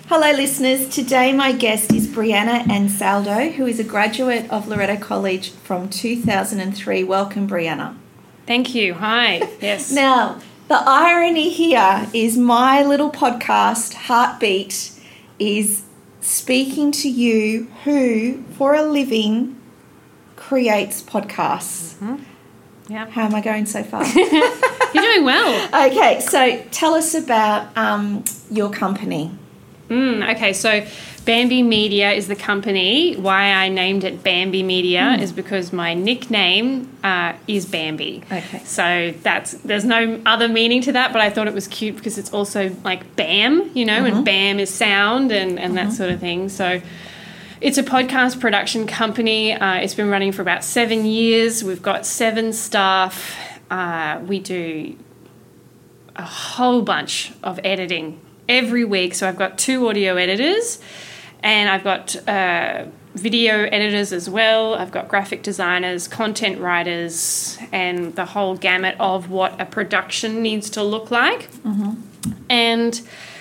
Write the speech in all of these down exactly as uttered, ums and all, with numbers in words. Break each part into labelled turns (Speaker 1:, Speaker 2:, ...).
Speaker 1: Hello listeners, today my guest is Brianna Ansaldo, who is a graduate of Loreto College from two thousand three. Welcome, Brianna.
Speaker 2: Thank you. Hi. Yes.
Speaker 1: Now, the irony here is my little podcast, Heartbeat, is speaking to you who, for a living, creates podcasts.
Speaker 2: Mm-hmm. Yeah.
Speaker 1: How am I going so far?
Speaker 2: You're doing well.
Speaker 1: Okay, so tell us about um, your company.
Speaker 2: Mm, okay, so Bambi Media is the company. Why I named it Bambi Media mm. is because my nickname uh, is Bambi.
Speaker 1: Okay.
Speaker 2: So that's there's no other meaning to that, but I thought it was cute because it's also like BAM, you know, mm-hmm. and BAM is sound and, and mm-hmm. that sort of thing. So it's a podcast production company. Uh, it's been running for about seven years. We've got seven staff. Uh, we do a whole bunch of editing every week. So I've got two audio editors and I've got uh, video editors as well. I've got graphic designers, content writers, and the whole gamut of what a production needs to look like.
Speaker 1: Mm-hmm.
Speaker 2: And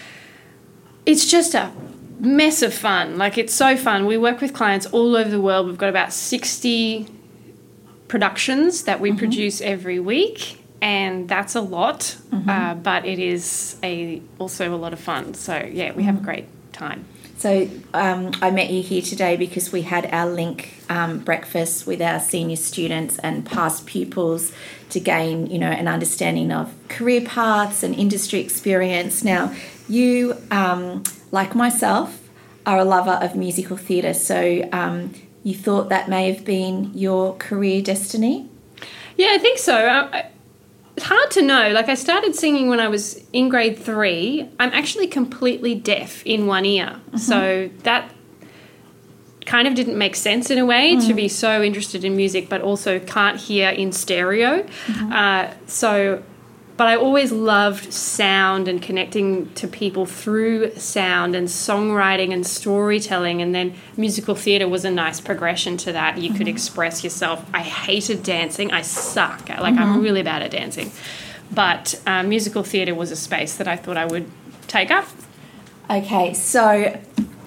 Speaker 2: it's just a mess of fun. Like, it's so fun. We work with clients all over the world. We've got about sixty productions that we mm-hmm. produce every week. And that's a lot, mm-hmm. uh, but it is a also a lot of fun. So, yeah, we have a great time.
Speaker 1: So um, I met you here today because we had our link um, breakfast with our senior students and past pupils to gain, you know, an understanding of career paths and industry experience. Now, you, um, like myself, are a lover of musical theatre. So um, you thought that may have been your career destiny?
Speaker 2: Yeah, I think so. I, It's hard to know. Like, I started singing when I was in grade three. I'm actually completely deaf in one ear. Mm-hmm. So that kind of didn't make sense in a way mm. to be so interested in music but also can't hear in stereo. Mm-hmm. Uh, so, but I always loved sound and connecting to people through sound and songwriting and storytelling, and then musical theatre was a nice progression to that. You mm-hmm. could express yourself. I hated dancing. I suck. Like, mm-hmm. I'm really bad at dancing. But uh, musical theatre was a space that I thought I would take up.
Speaker 1: Okay, so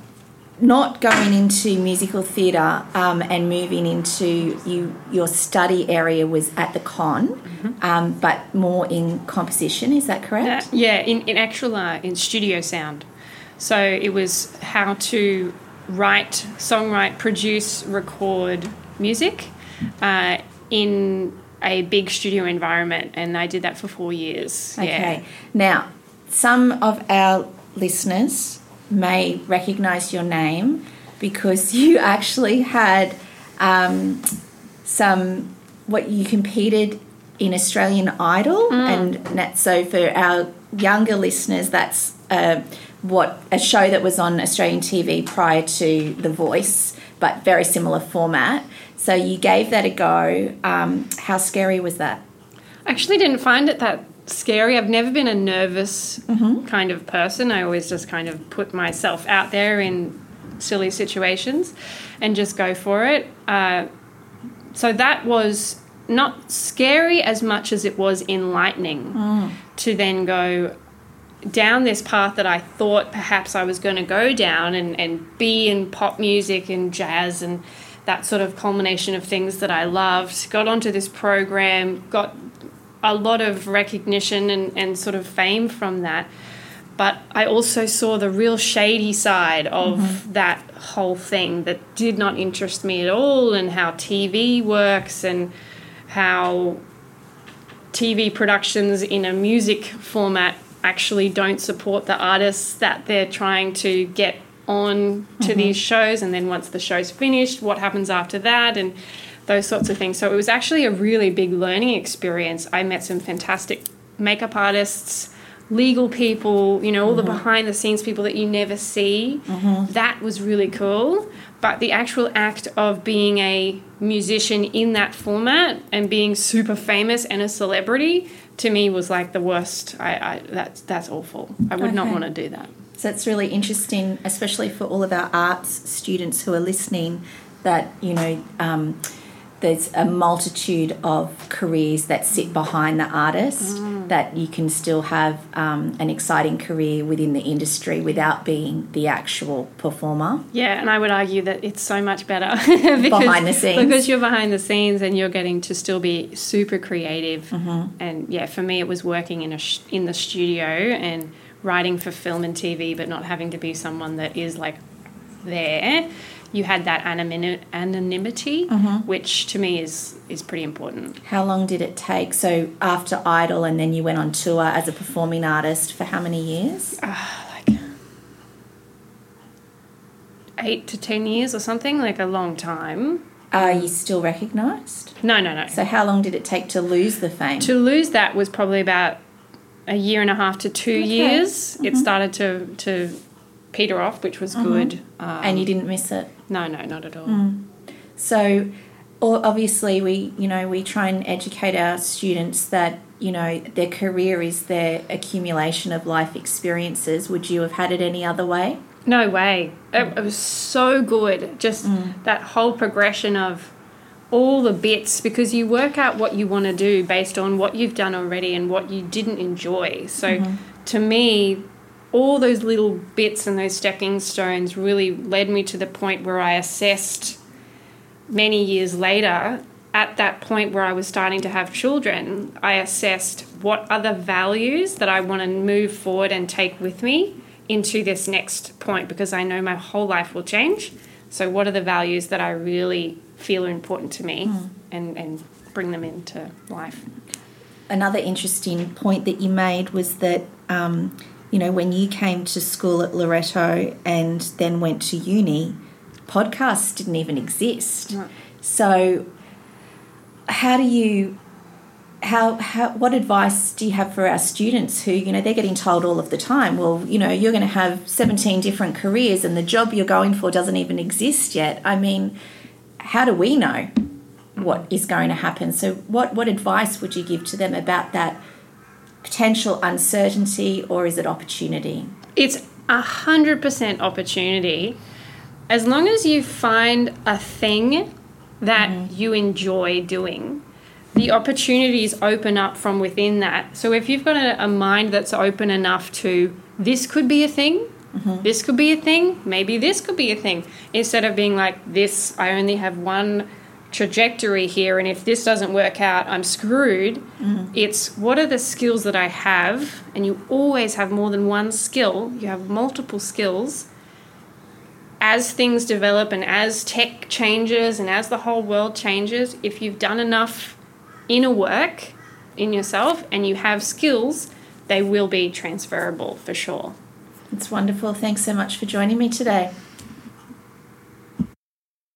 Speaker 1: not going into musical theatre um, and moving into you, your study area was at the Con, mm-hmm. um, but more in composition, is that correct?
Speaker 2: Uh, yeah, in, in actual, uh, in studio sound. So it was how to write, songwrite, produce, record music uh, in a big studio environment, and I did that for four years.
Speaker 1: Okay.
Speaker 2: Yeah.
Speaker 1: Now, some of our listeners may recognise your name because you actually had um, some, what you competed in Australian Idol,
Speaker 2: mm.
Speaker 1: and that, so for our younger listeners, that's uh, what a show that was on Australian T V prior to The Voice, but very similar format. So you gave that a go. Um, how scary was that?
Speaker 2: I actually didn't find it that scary. I've never been a nervous
Speaker 1: mm-hmm.
Speaker 2: kind of person. I always just kind of put myself out there in silly situations and just go for it. Uh, so that was not scary as much as it was enlightening
Speaker 1: mm.
Speaker 2: to then go down this path that I thought perhaps I was going to go down and, and be in pop music and jazz and that sort of culmination of things that I loved. Got onto this program, got a lot of recognition and, and sort of fame from that. But I also saw the real shady side of mm-hmm. that whole thing that did not interest me at all, and how T V works and how T V productions in a music format actually don't support the artists that they're trying to get on to mm-hmm. these shows. And then once the show's finished, what happens after that? And those sorts of things. So it was actually a really big learning experience. I met some fantastic makeup artists, legal people, you know, all mm-hmm. the behind-the-scenes people that you never see.
Speaker 1: Mm-hmm.
Speaker 2: That was really cool. But the actual act of being a musician in that format and being super famous and a celebrity, to me, was like the worst. I, I that's that's awful. I would okay. not want to do that.
Speaker 1: So it's really interesting, especially for all of our arts students who are listening, that, you know, um, there's a multitude of careers that sit behind the artist.
Speaker 2: Mm.
Speaker 1: that you can still have um, an exciting career within the industry without being the actual performer.
Speaker 2: Yeah, and I would argue that it's so much better because,
Speaker 1: behind the scenes.
Speaker 2: Because you're behind the scenes and you're getting to still be super creative.
Speaker 1: Mm-hmm.
Speaker 2: And yeah, for me, it was working in a sh- in the studio and writing for film and T V, but not having to be someone that is like there. You had that anonymity, anonymity
Speaker 1: mm-hmm.
Speaker 2: which to me is is pretty important.
Speaker 1: How long did it take? So after Idol, and then you went on tour as a performing artist for how many years?
Speaker 2: Uh, like eight to ten years or something, like a long time.
Speaker 1: Are you still recognised?
Speaker 2: No, no, no.
Speaker 1: So how long did it take to lose the fame?
Speaker 2: To lose that was probably about a year and a half to two
Speaker 1: okay.
Speaker 2: years.
Speaker 1: Mm-hmm.
Speaker 2: It started to, to peter off, which was mm-hmm. good. Um,
Speaker 1: and you didn't miss it?
Speaker 2: No, no, not at all.
Speaker 1: Mm. So obviously we, you know, we try and educate our students that, you know, their career is their accumulation of life experiences. Would you have had it any other way?
Speaker 2: No way. It, it was so good. Just mm. that whole progression of all the bits, because you work out what you want to do based on what you've done already and what you didn't enjoy. So mm-hmm. to me, all those little bits and those stepping stones really led me to the point where I assessed many years later, at that point where I was starting to have children, I assessed what are the values that I want to move forward and take with me into this next point, because I know my whole life will change. So what are the values that I really feel are important to me mm. and, and bring them into life?
Speaker 1: Another interesting point that you made was that, um, you know, when you came to school at Loreto and then went to uni, podcasts didn't even exist.
Speaker 2: Right.
Speaker 1: So how do you... How, how what advice do you have for our students who, you know, they're getting told all of the time, well, you know, you're going to have seventeen different careers and the job you're going for doesn't even exist yet? I mean, how do we know what is going to happen? So what, what advice would you give to them about that potential uncertainty, or is it opportunity?
Speaker 2: It's one hundred percent opportunity. As long as you find a thing that mm-hmm. you enjoy doing, the opportunities open up from within that. So if you've got a, a mind that's open enough to, this could be a thing, mm-hmm. this could be a thing, maybe this could be a thing, instead of being like, this, I only have one trajectory here, and if this doesn't work out, I'm screwed. Mm-hmm. It's, what are the skills that I have? And you always have more than one skill. You have multiple skills. As things develop and as tech changes and as the whole world changes, if you've done enough inner work in yourself and you have skills, they will be transferable for sure.
Speaker 1: It's wonderful. Thanks so much for joining me today.